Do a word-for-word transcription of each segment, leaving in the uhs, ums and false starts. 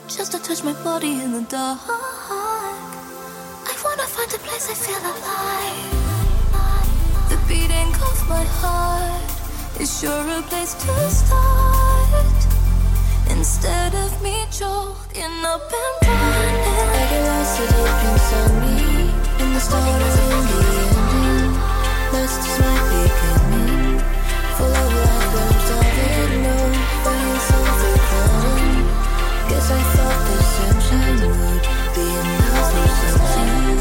just to touch my body in the dark. I wanna find a place I feel alive. The beating of my heart is sure a place to start. Instead of me joking up and running, I get lost so deep inside me, in the start and in the ending. Lost is my beginning, full of life but diving low, finding something crowding. Guess I thought the sunshine would be enough or something.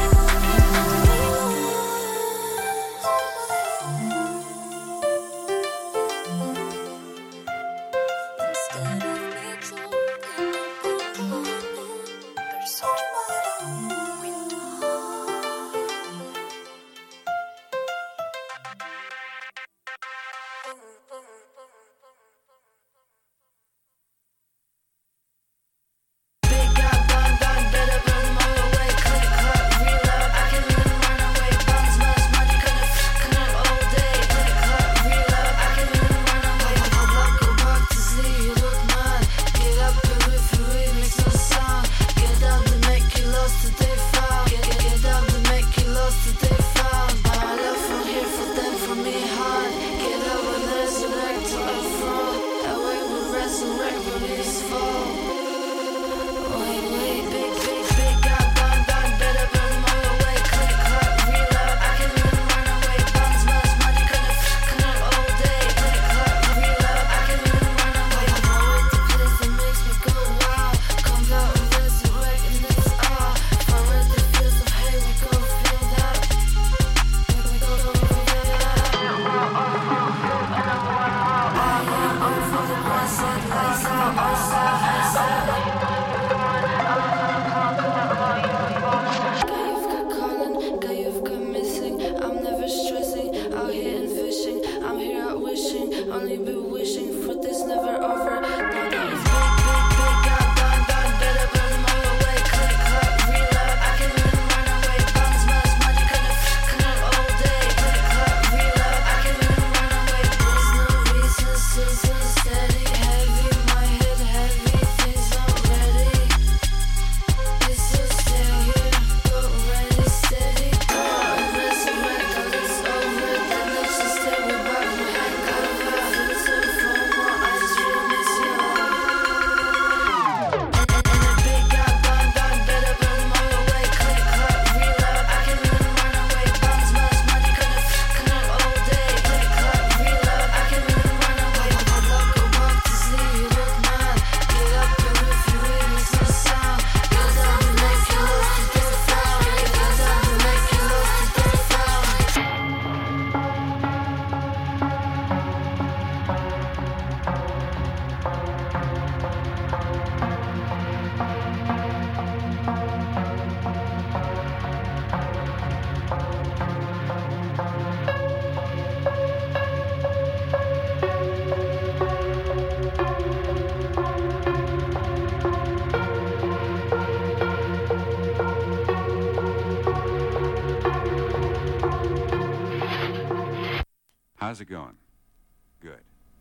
How's it going? Good.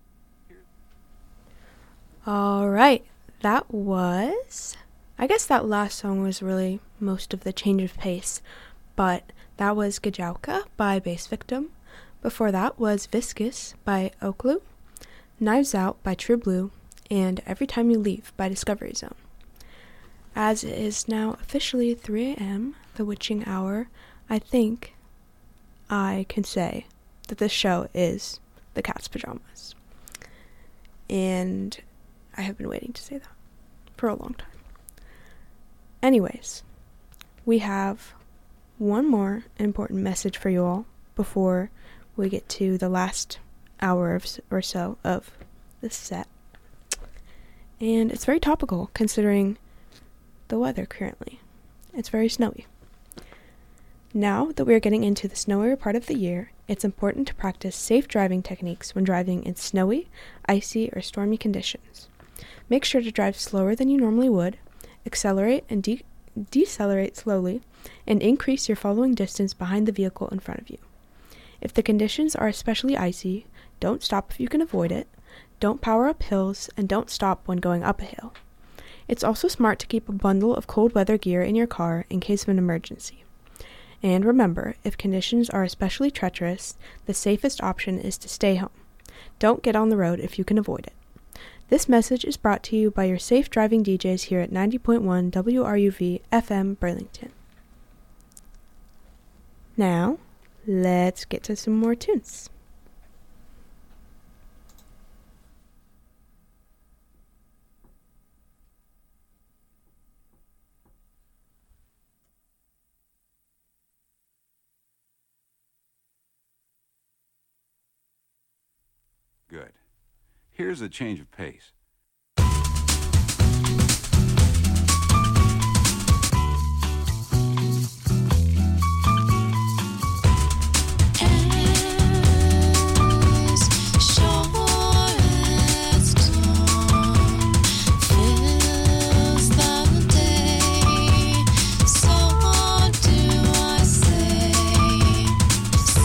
All right, that was, I guess that last song was really most of the change of pace, but that was Gajauka by Bass Victim. Before that was Viscous by Oaklu, Knives Out by True Blue, and Every Time You Leave by Discovery Zone. As it is now officially three a.m., the witching hour, I think I can say that this show is The Cat's Pajamas. And I have been waiting to say that for a long time. Anyways, we have one more important message for you all before we get to the last hour of, or so of this set. And it's very topical considering the weather currently. It's very snowy. Now that we are getting into the snowier part of the year, it's important to practice safe driving techniques when driving in snowy, icy, or stormy conditions. Make sure to drive slower than you normally would, accelerate and de- decelerate slowly, and increase your following distance behind the vehicle in front of you. If the conditions are especially icy, don't stop if you can avoid it, don't power up hills, and don't stop when going up a hill. It's also smart to keep a bundle of cold weather gear in your car in case of an emergency. And remember, if conditions are especially treacherous, the safest option is to stay home. Don't get on the road if you can avoid it. This message is brought to you by your safe driving D Js here at ninety point one W R U V F M Burlington. Now, let's get to some more tunes. Good. Here's a change of pace.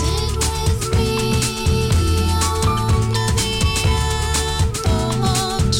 Sit with me under the apple of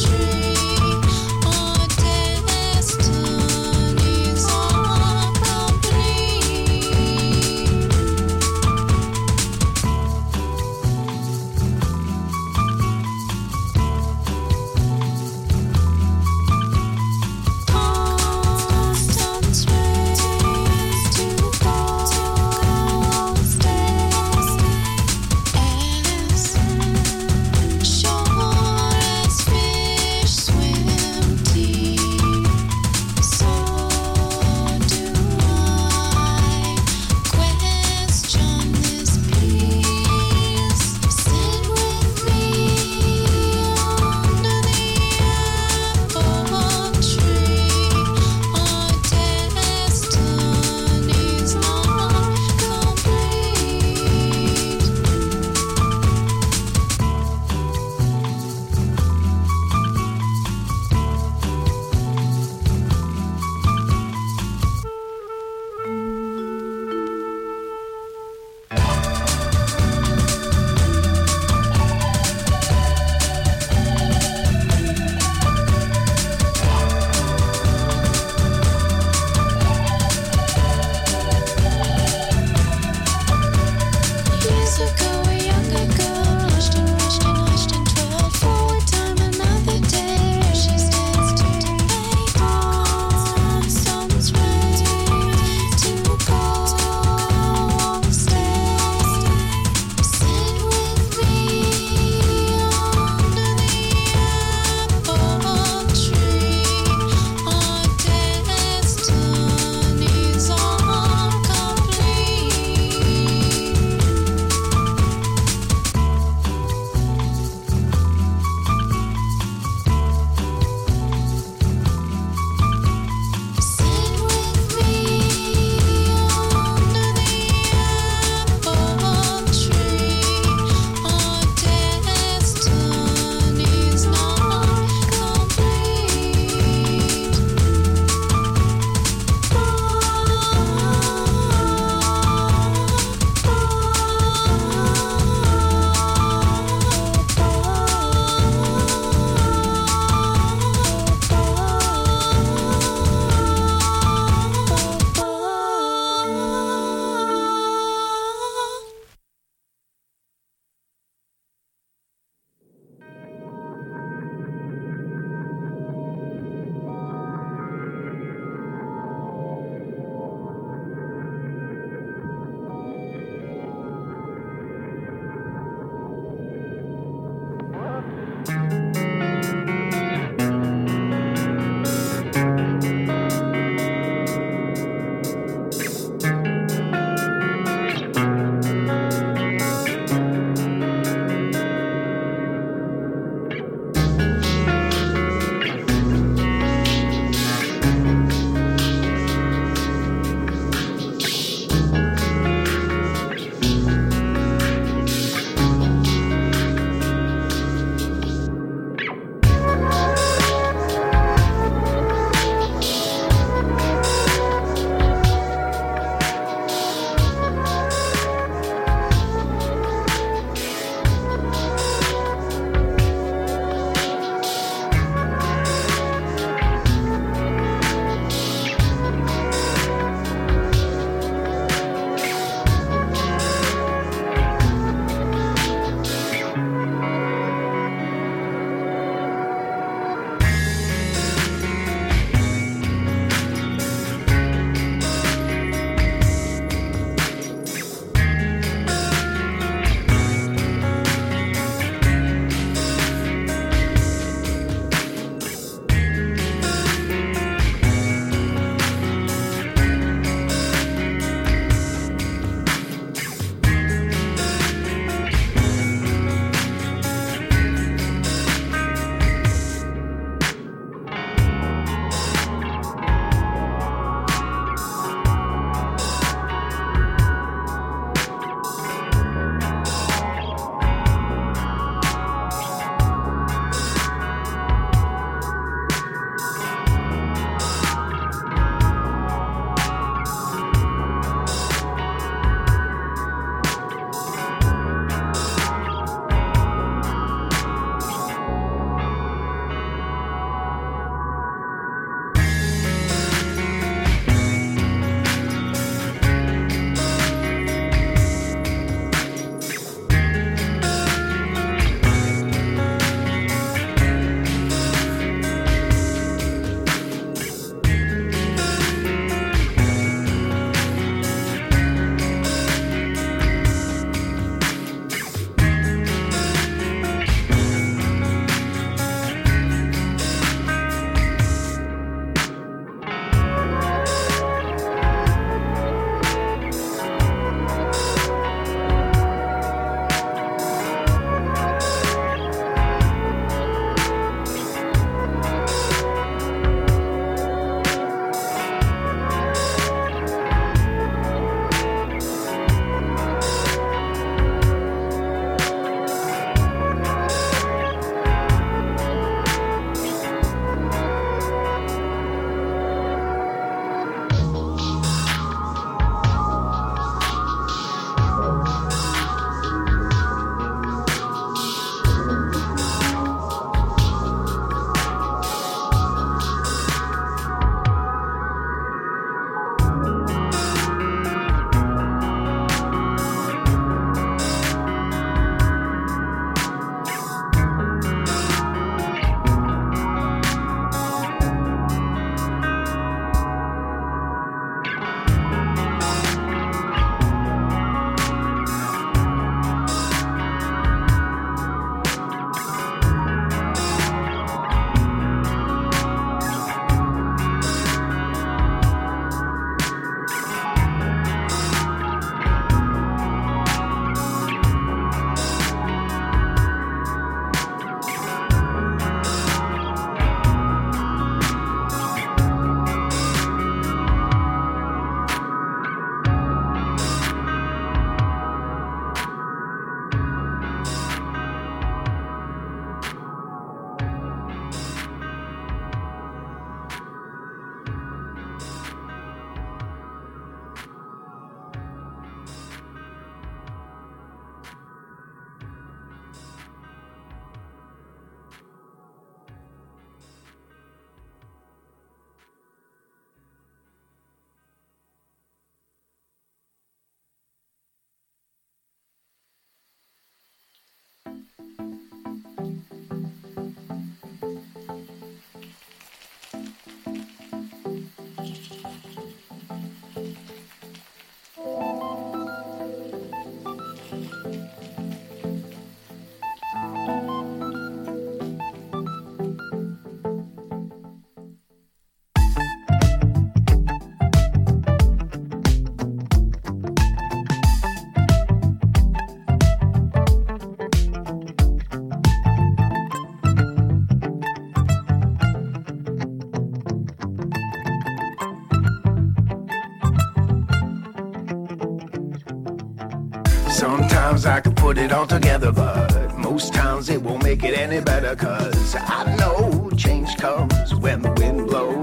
Sometimes I could put it all together, but most times it won't make it any better, cause I know change comes when the wind blows.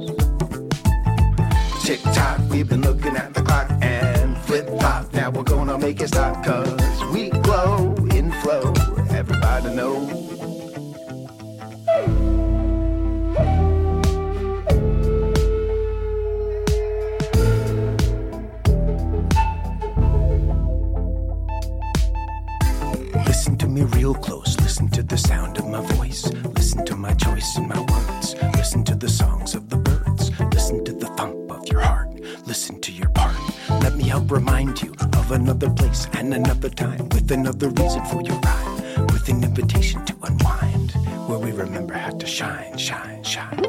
Tick-tock, we've been looking at the clock and flip-flop, now we're gonna make it stop, cause we glow in flow, everybody knows. Listen to me real close, listen to the sound of my voice, listen to my choice in my words, listen to the songs of the birds, listen to the thump of your heart, listen to your part. Let me help remind you of another place and another time, with another reason for your rhyme, with an invitation to unwind, where we remember how to shine, shine, shine.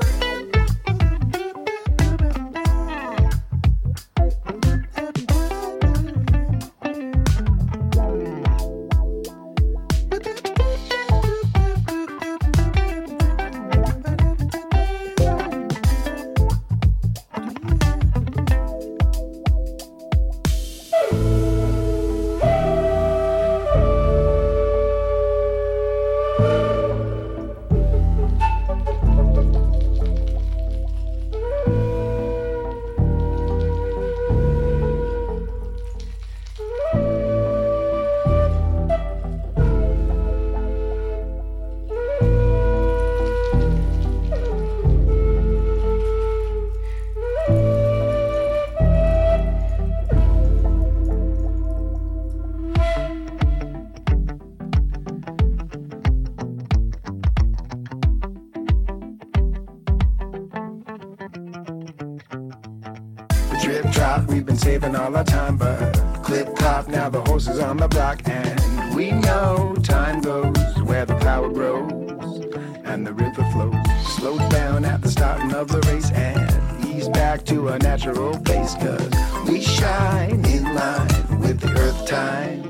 Drip drop, we've been saving all our time, but clip clop, now the horse is on the block, and we know time goes where the power grows and the river flows. Slows down at the starting of the race and ease back to a natural pace, cause we shine in line with the earth time.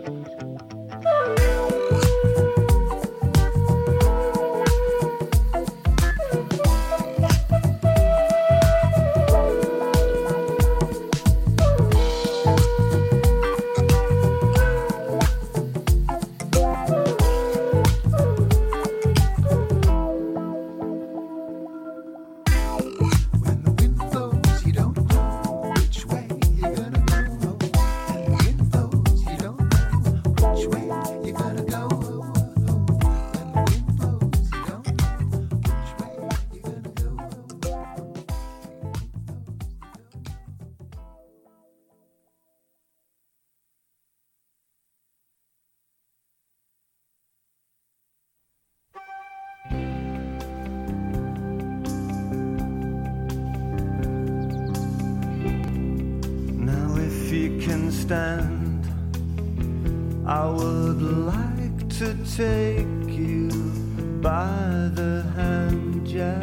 Stand. I would like to take you by the hand, Jack,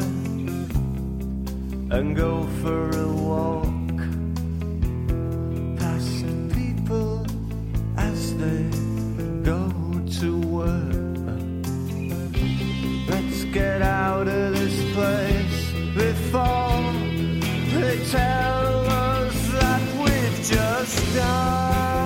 and go for a walk past people as they go to work. Let's get out of this place before they tell us that we've just died.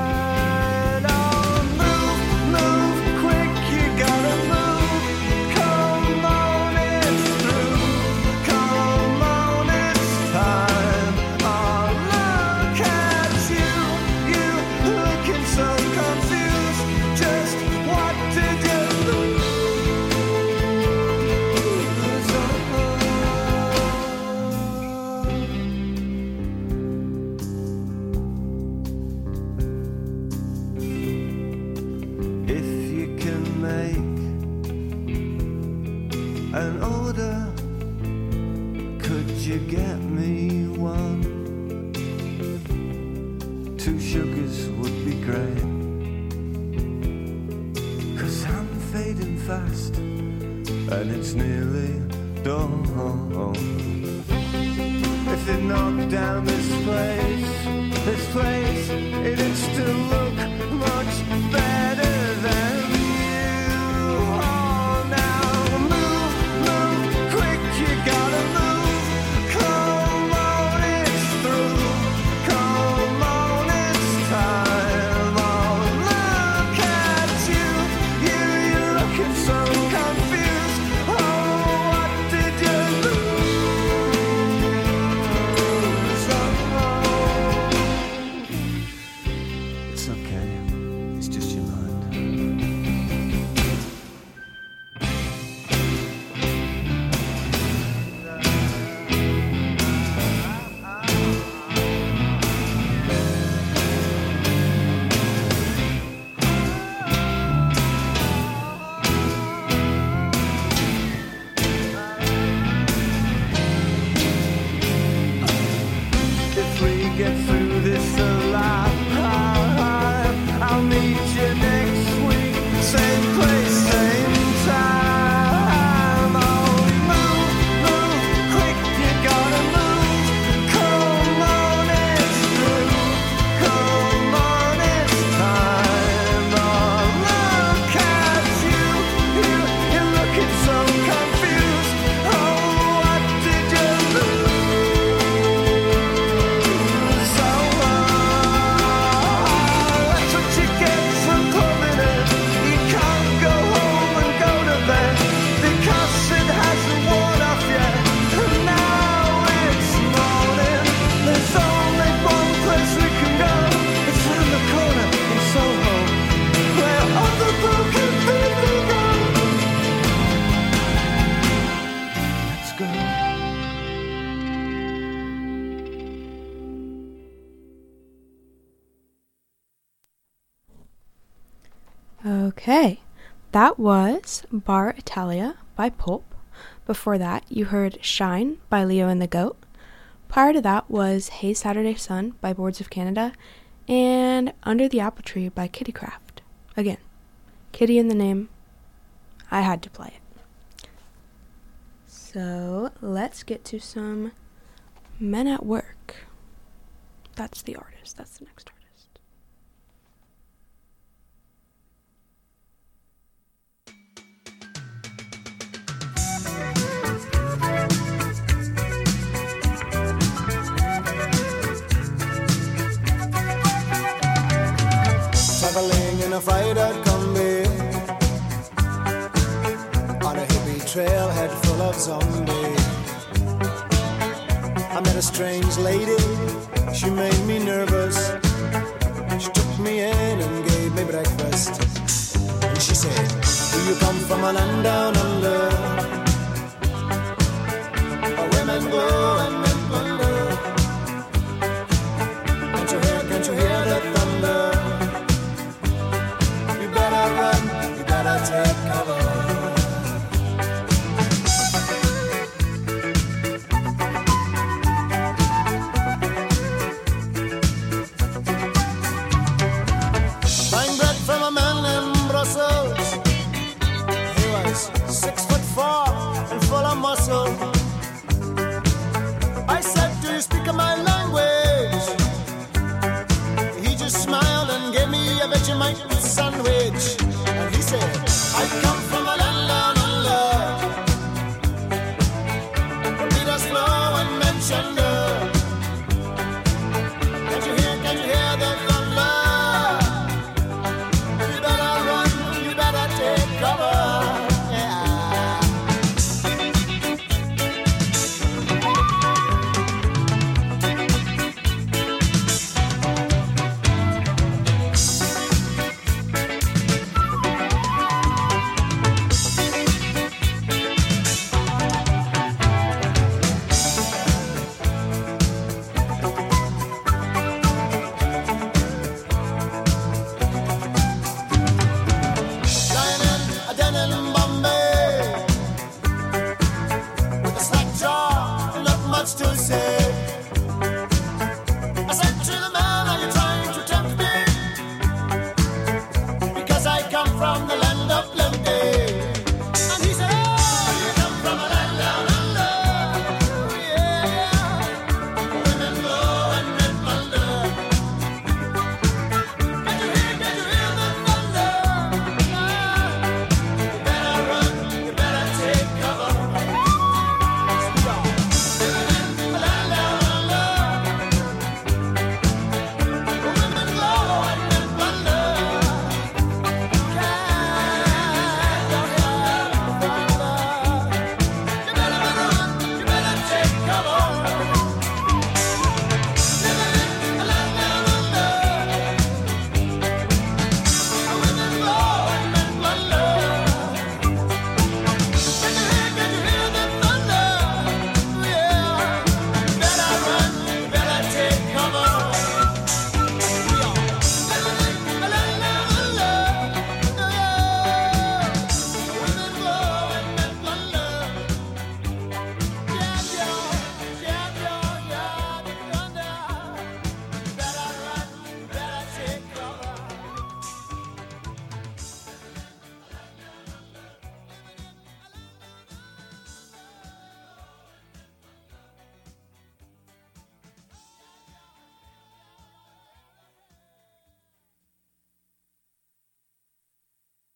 And it's nearly dawn. If they knock down this place, this place, it'd still look much better than you. Oh, now move, move, quick, you gotta move. Come on, it's through. Come on, it's time. Oh, get through this alive. I'll meet you next week, same place, same time. Oh, move, move, quick, you gotta move. Come on, it's through. Come on, it's time. Oh, look at you, you, you're looking so confused. Oh, what did you lose? So, uh, that's what you get for pulling it. You can't go home and go to bed because it hasn't worn off yet. And now it's morning. There's only one place we can go. It's round the corner in Soho, where all the broken people go. Let's go. Okay, that was Bar Italia by Pulp. Before that, you heard Shine by Leo and the Goat. Prior to that was Hey Saturday Sun by Boards of Canada, and Under the Apple Tree by Kittycraft. Again, Kitty in the name. I had to play it. So, let's get to some Men at Work. That's the artist. That's the next artist. Traveling in a fried-out combi on a hippie trailhead full of zombies. I met a strange lady, she made me nervous. She took me in and gave me breakfast. And she said, do you come from a land down under, where women glow and men plunder? Can't you hear, can't you hear the thunder? You better run, you better take cover. Buying bread from a man in Brussels. He was six foot four and full of muscle. I said, do you speak my language? He just smiled and gave me a Vegemite sandwich. And he said, I come from a land down under, where Peter's flow and mentioned. Can't you hear, can't you hear the thunder? You better run, you better take cover. Yeah. Lying in a den in Bombay, with a slack jaw and not much to say. I said to the man, are you trying to tempt me? Because I come from the land of plenty. And he said, oh, you come from a land down under. Oh, yeah. Women glow and men plunder. Can you hear, can you hear the thunder? You better run, you better take cover. Living in a land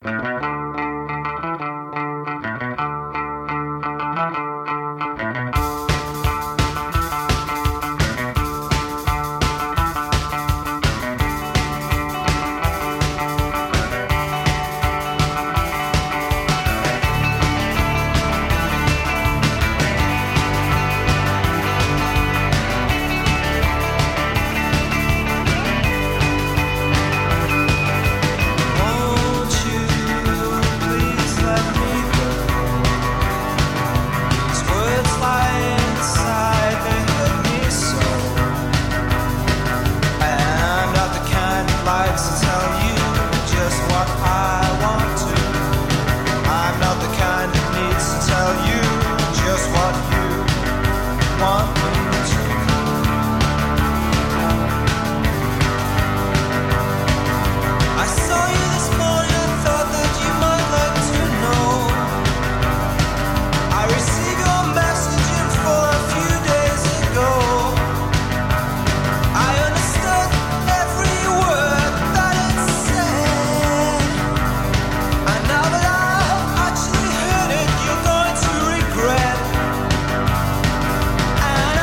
And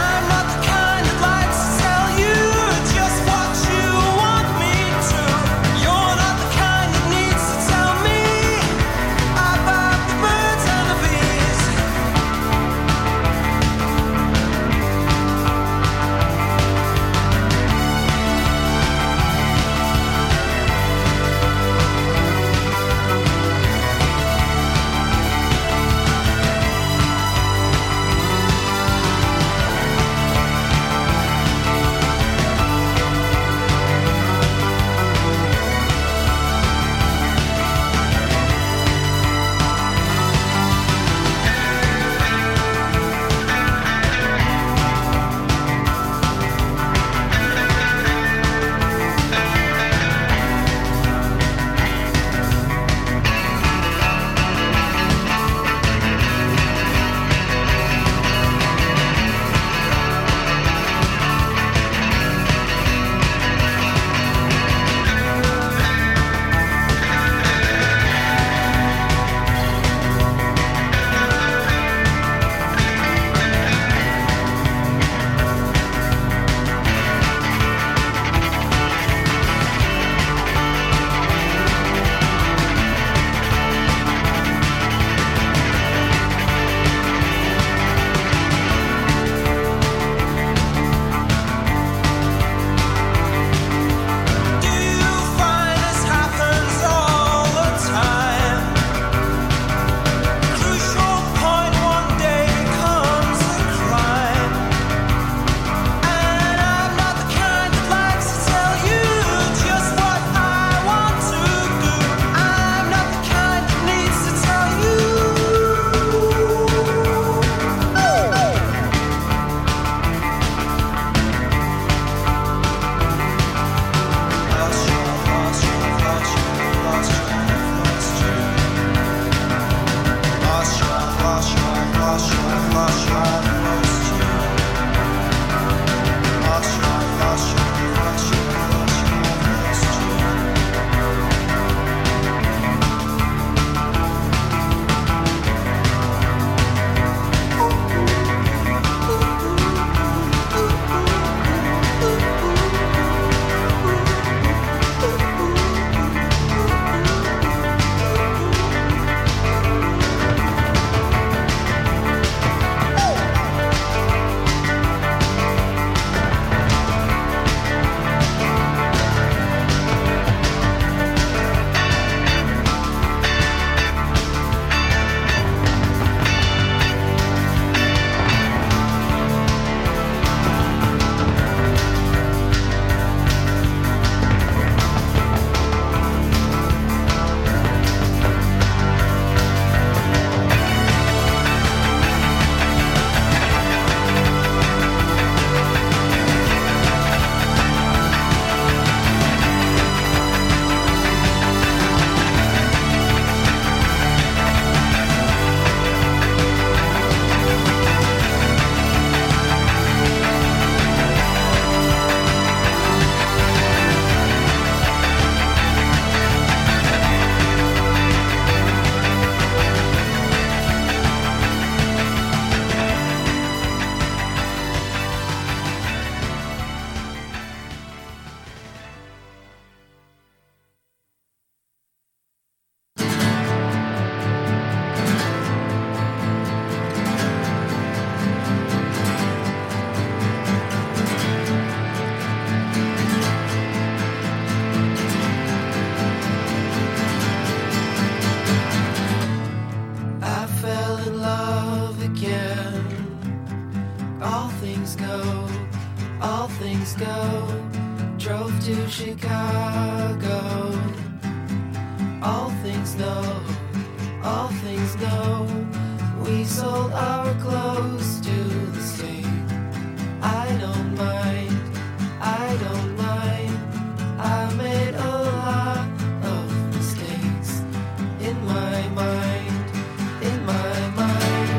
things go, all things go. Drove to Chicago. All things know, all things know. We sold our clothes to the state. I don't mind, I don't mind. I made a lot of mistakes in my mind, in my mind.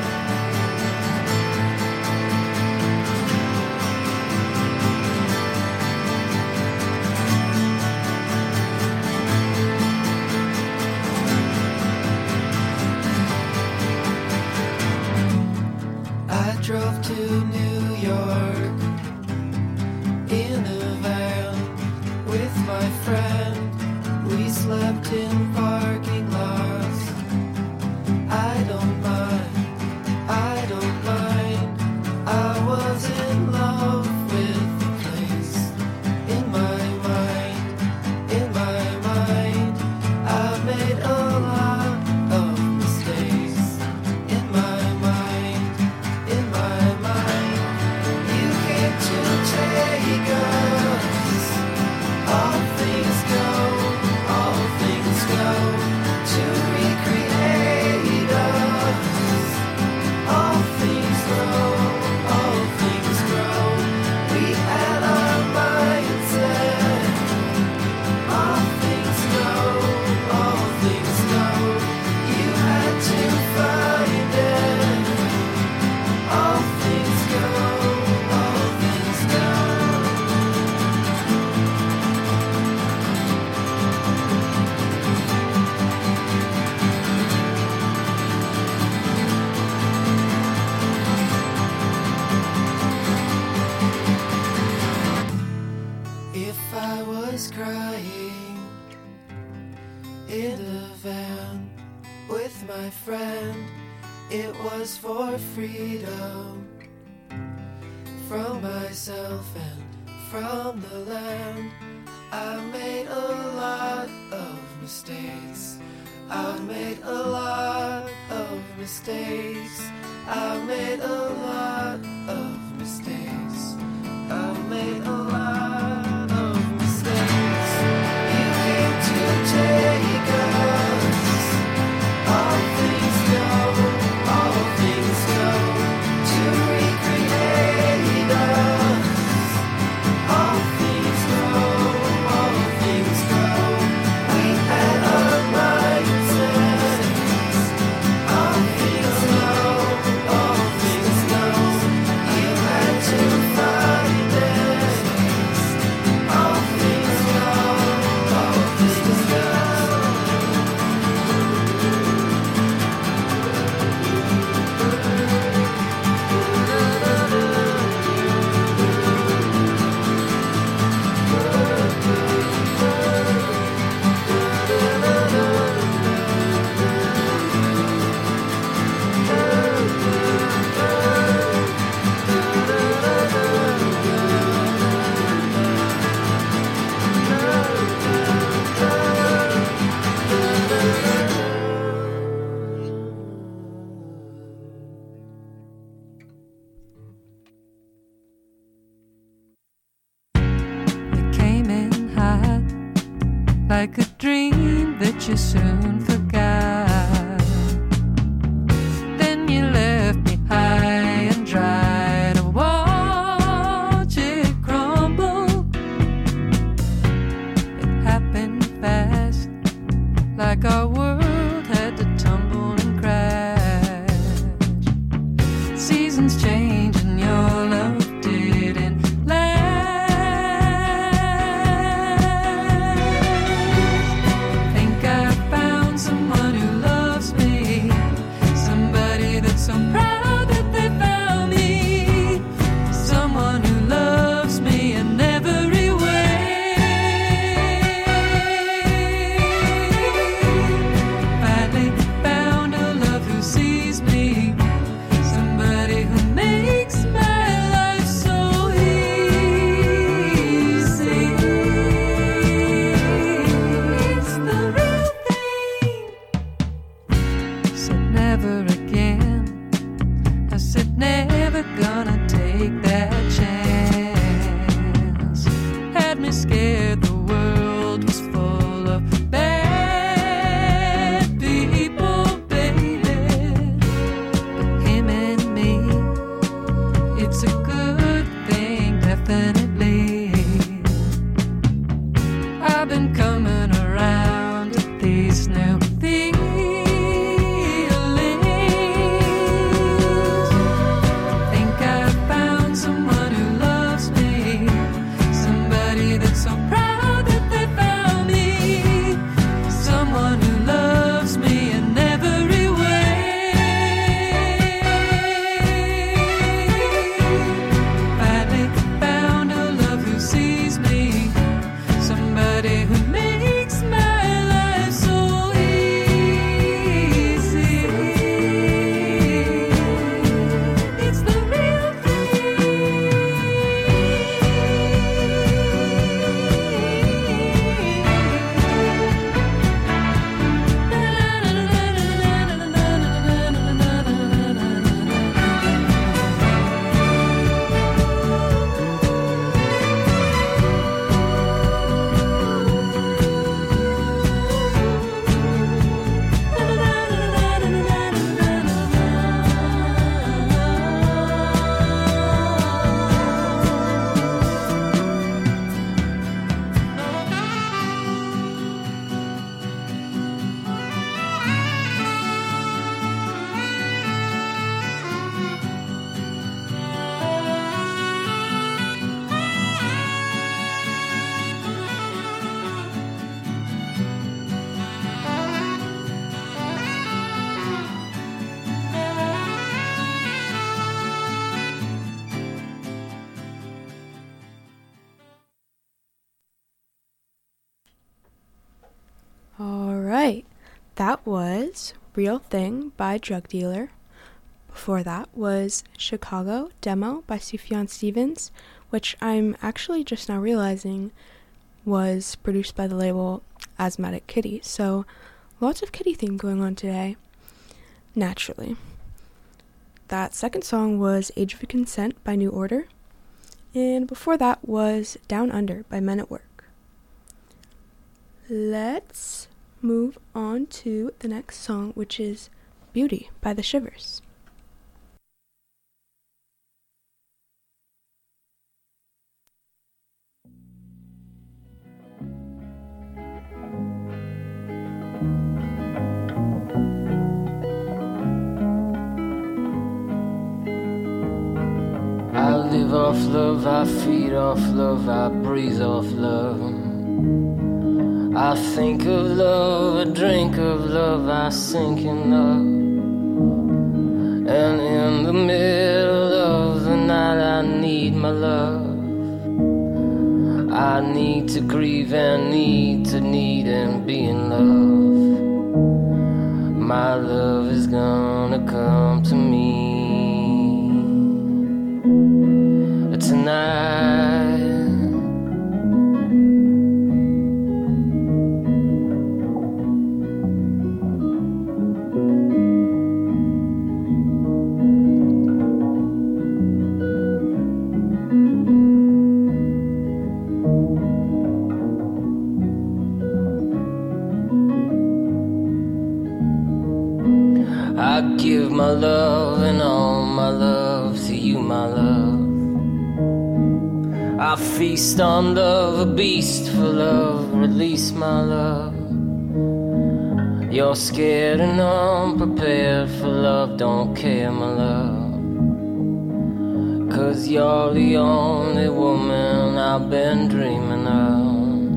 I drove to New York in a van with my friend. We slept in parking lots. I don't mind, I don't mind. I was in love with the place. In my mind, in my mind. I made a lot of mistakes. In my mind, in my mind. You came to take us. All things go, all things go. To recreate us. All things grow, all things grow. We had our mindset. All things go, all things go. You had to find it. All things go, all things go. If I was crying in a van with my friend, it was for freedom from myself and from the land. I made a lot of mistakes. I made a lot of mistakes. I made a lot of mistakes. I made a lot of mistakes. You came to take us. All things go, all things go. To recreate us. All things grow, all things grow. We had our mindsets. All things know, all things know. You had to find it. All things go, all things go. You came in hot, like a dream that you soon forgot. Then you left me high and dry to watch it crumble. It happened fast, like our world had to tumble and crash. Seasons change and your love didn't last. Think I found someone who loves me, somebody that's so proud that they found me, someone who loves me in every way. Finally found a love who sees me, somebody who makes my life so easy. It's the real thing. Said never again. I said never gonna take take that chance. Had me scared the world was full of bad people, baby. But him and me, it's a good thing, definitely. I've been coming around with these new feelings. Think I found someone who loves me, somebody that's so proud that they found me, someone who loves me in every way. Finally found a love who sees me, somebody who makes my life so easy. It's the real All right. That was Real Thing by Drug Dealer. Before that was Chicago Demo by Sufjan Stevens, which I'm actually just now realizing was produced by the label Asthmatic Kitty. So lots of kitty theme going on today, naturally. That second song was Age of Consent by New Order. And before that was Down Under by Men at Work. Let's move on to the next song, which is Beauty by The Shivers. I live off love, I feed off love, I breathe off love. I think of love, I drink of love, I sink in love. And in the middle of the night I need my love. I need to grieve and need to need and be in love. My love is gonna come to me tonight. I give my love and all my love to you, my love. I feast on love, a beast for love, release my love. You're scared and unprepared for love, don't care, my love. Cause you're the only woman I've been dreaming of.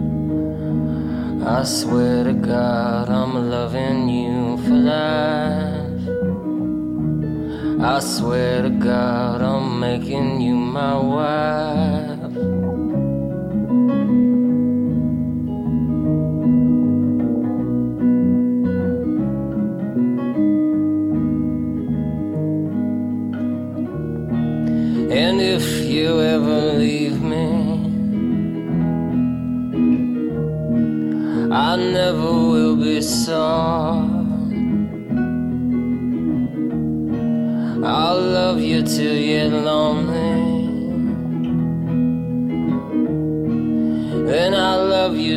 I swear to God I'm loving you for life. I swear to God I'm making you my wife. And if you ever leave me, I never will be sorry. I'll love you till you're lonely.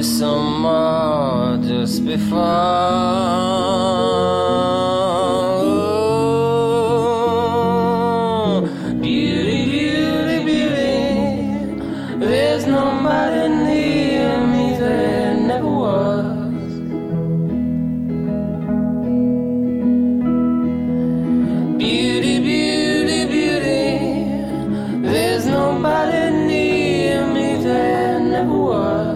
you some more just before. Oh, beauty, beauty, beauty, there's nobody near me, there never was. Beauty, beauty, beauty, there's nobody near me, there never was.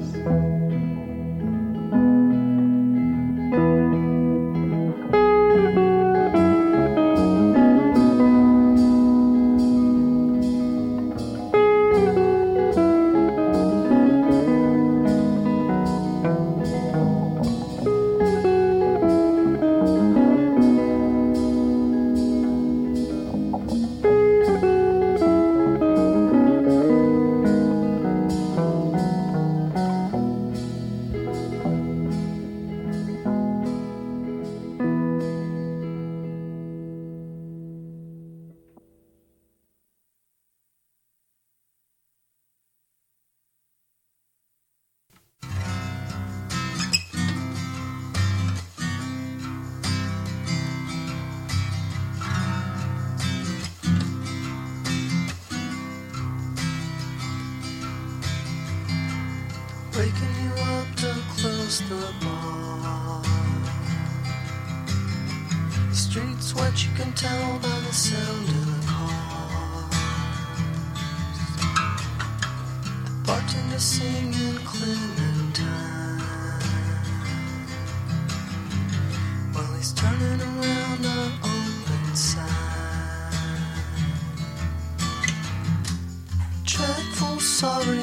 Waking you up to close the bar. The streets wet, you can tell by the sound of the cars. The bartender singing Clementine while he's turning around our open sign. Dreadful sorry,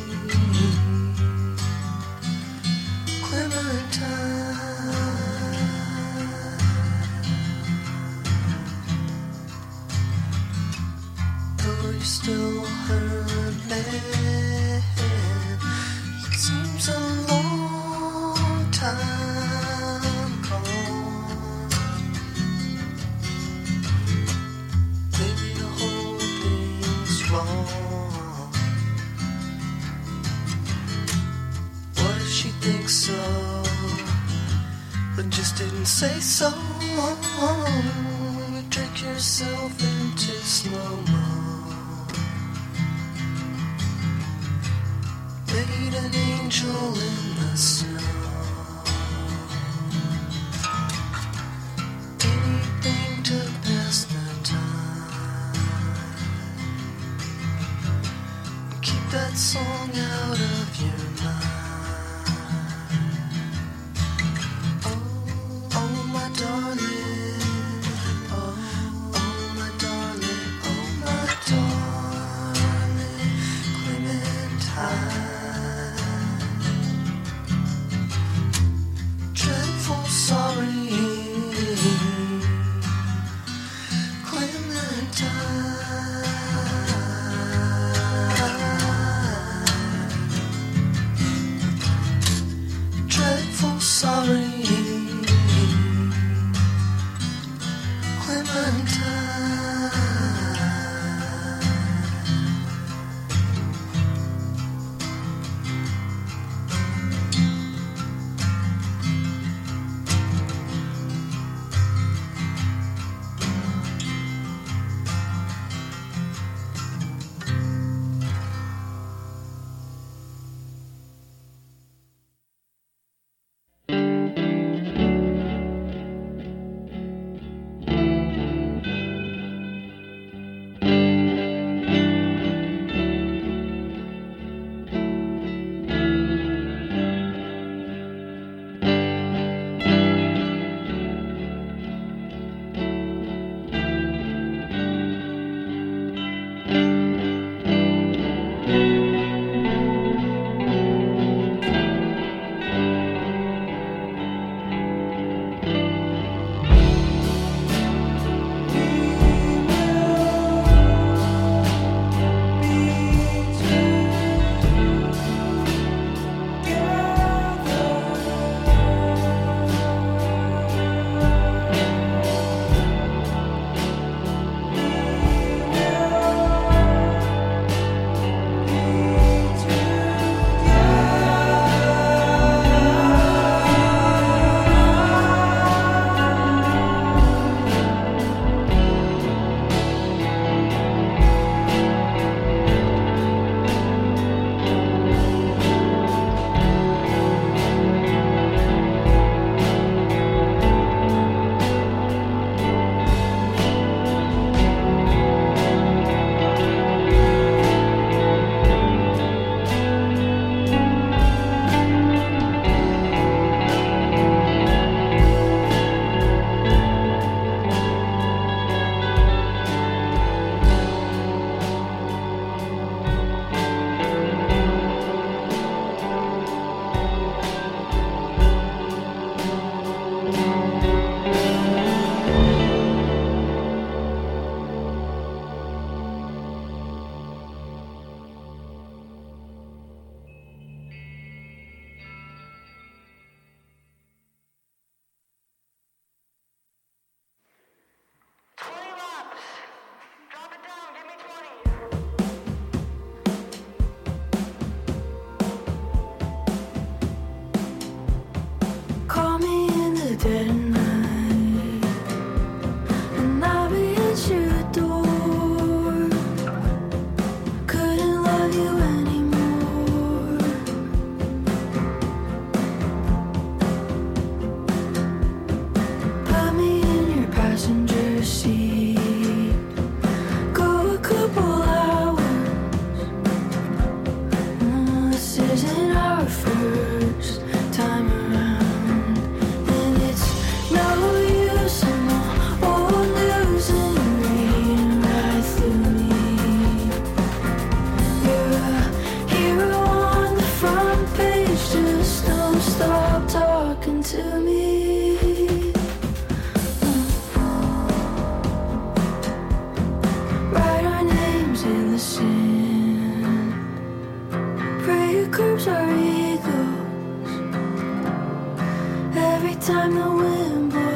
though you still her man, it seems a long time gone. Maybe the whole thing's wrong. What if she thinks so, but just didn't say so? You trick yourself into slow-mo. Made an angel in the snow. Anything to pass the time. Keep that song out of your mind. Oh, oh my darling. Oh, oh my darling. Oh my darling. Clementine. Dreadful sorry, Clementine. Dreadful sorry, Clementine. time the wind blows.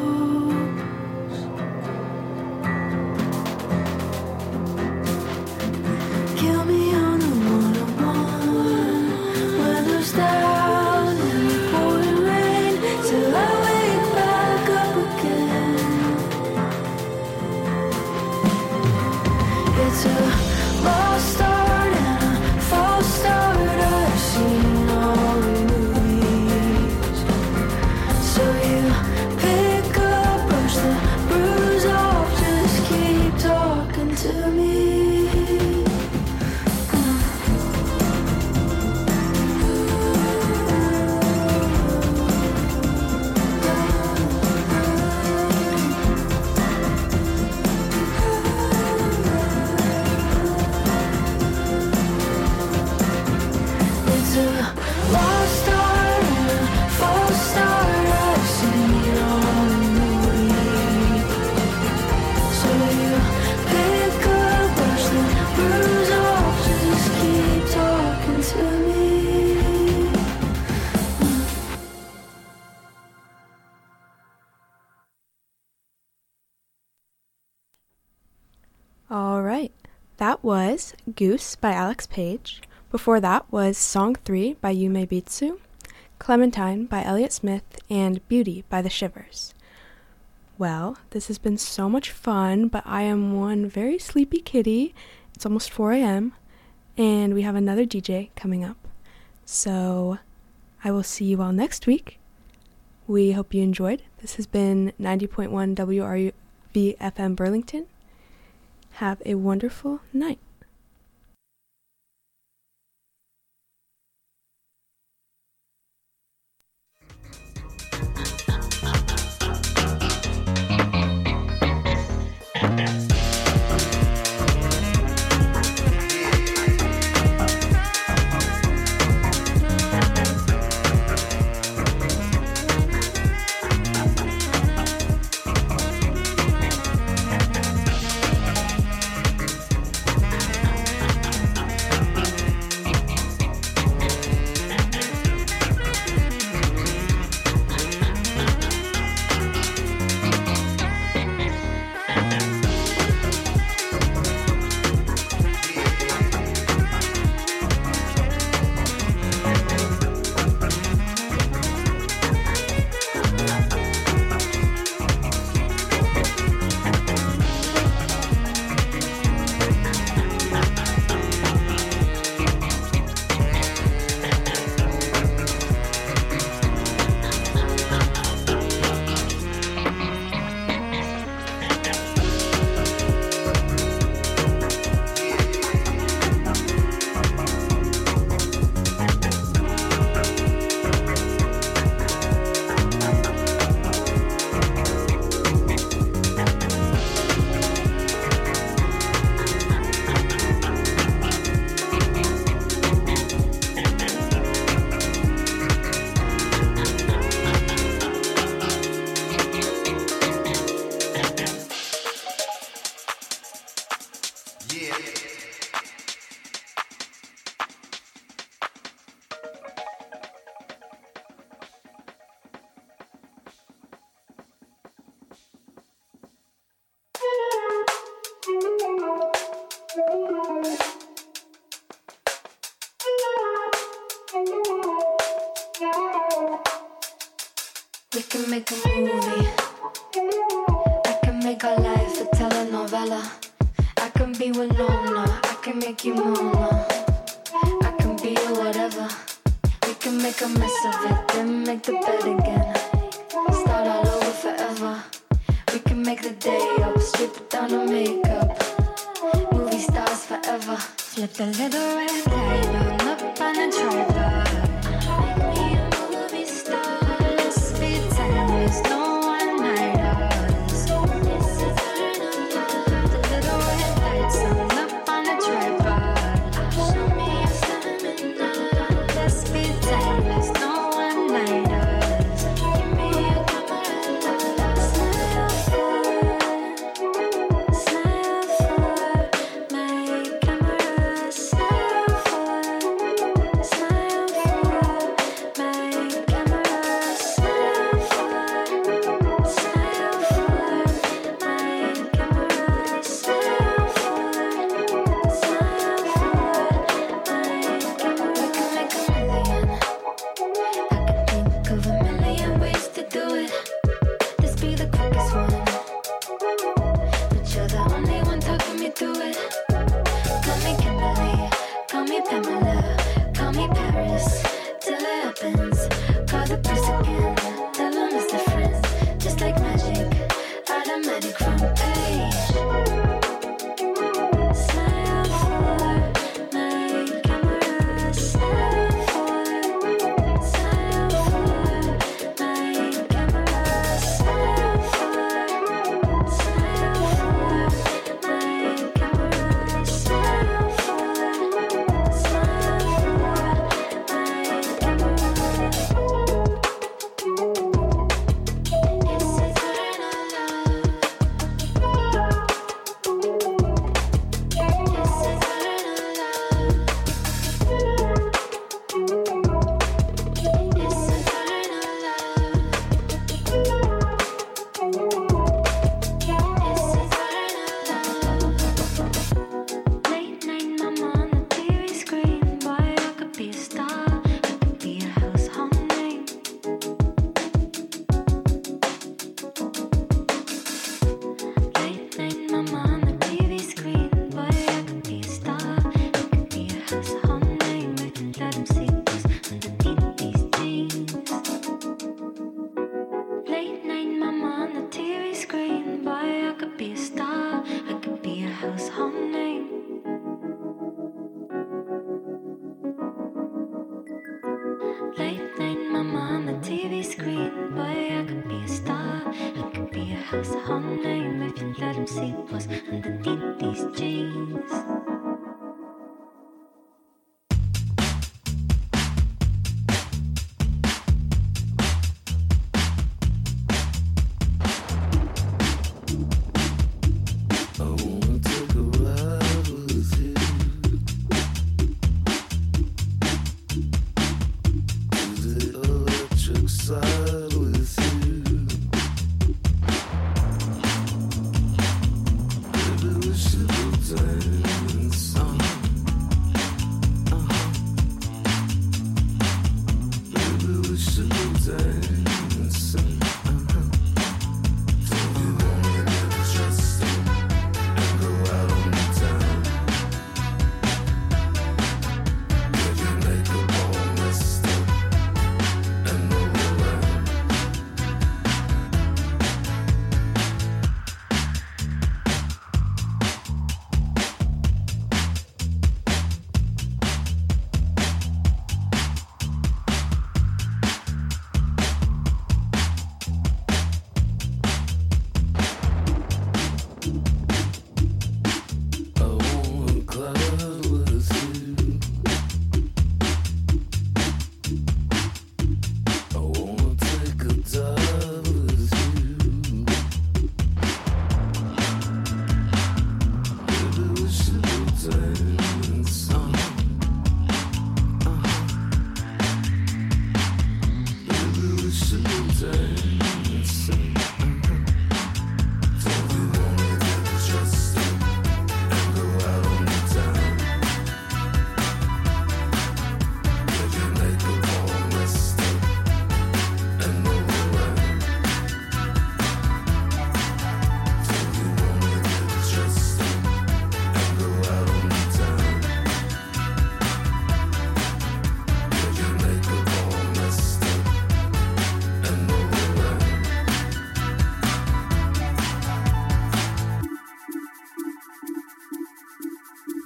Kill me on the one oh one. Weather's down and the pouring rain till I wake back up again. It's a lost start and a false start. I've seen all the movies. So you pick up, brush the bruise off, just keep talking to me. It's a lost start and a false start. I've seen all the movies. So you pick up, brush the bruise off, just keep talking to me. All right. That was Goose by Alex Page. Before that was Song three by Yume Bitsu, Clementine by Elliott Smith, and Beauty by The Shivers. Well, this has been so much fun, but I am one very sleepy kitty. It's almost four a.m., and we have another D J coming up. So I will see you all next week. We hope you enjoyed. This has been ninety point one W R V F M Burlington. Have a wonderful night. We can make a movie. I can make our life a telenovela. I can be Winona. I can make you Mona. I can be you whatever. We can make a mess of it, then make the bed again. Start all over forever. We can make the day up, strip it down to makeup. Movie stars forever. Flip the little red diamond up on a tripod. Make me a movie star. Let's be timeless, no one-nighters. This is the little red lights on up on a tripod. Show me your stamina. Let's be timeless, no one-nighters. Give me a camera, snap for, snap for. My camera, snap for.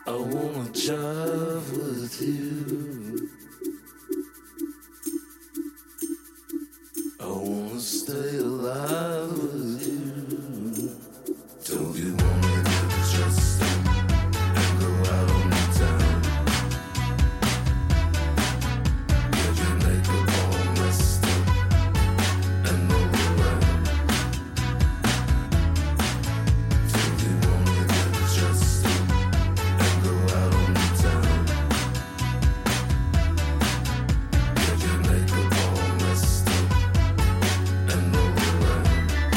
I wanna jive with you. I wanna stay alive with you. Don't you wanna get dressed up and go out on the town? Get your makeup all messed up and all around. Don't you wanna get dressed up and go out on the town? Get your makeup all messed up and all around.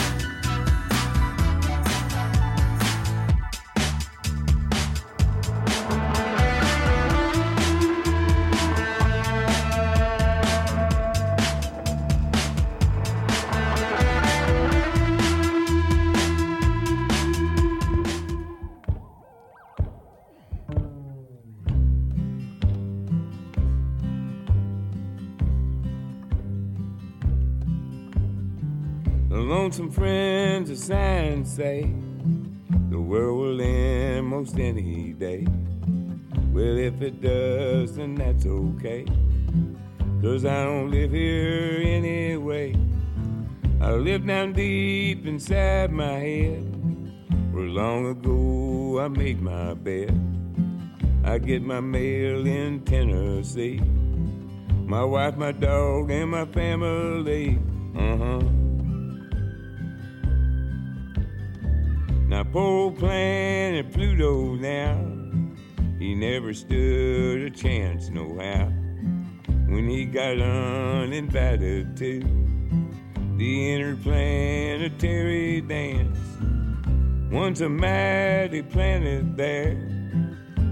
The lonesome friends of science say the world will end most any day. Well, if it does, then that's okay, 'cause I don't live here anyway. I live down deep inside my head, where long ago I made my bed. I get my mail in Tennessee, my wife, my dog, and my family. Uh-huh. Now poor old planet Pluto now, he never stood a chance no how when he got uninvited to the interplanetary dance. Once a mighty planet there,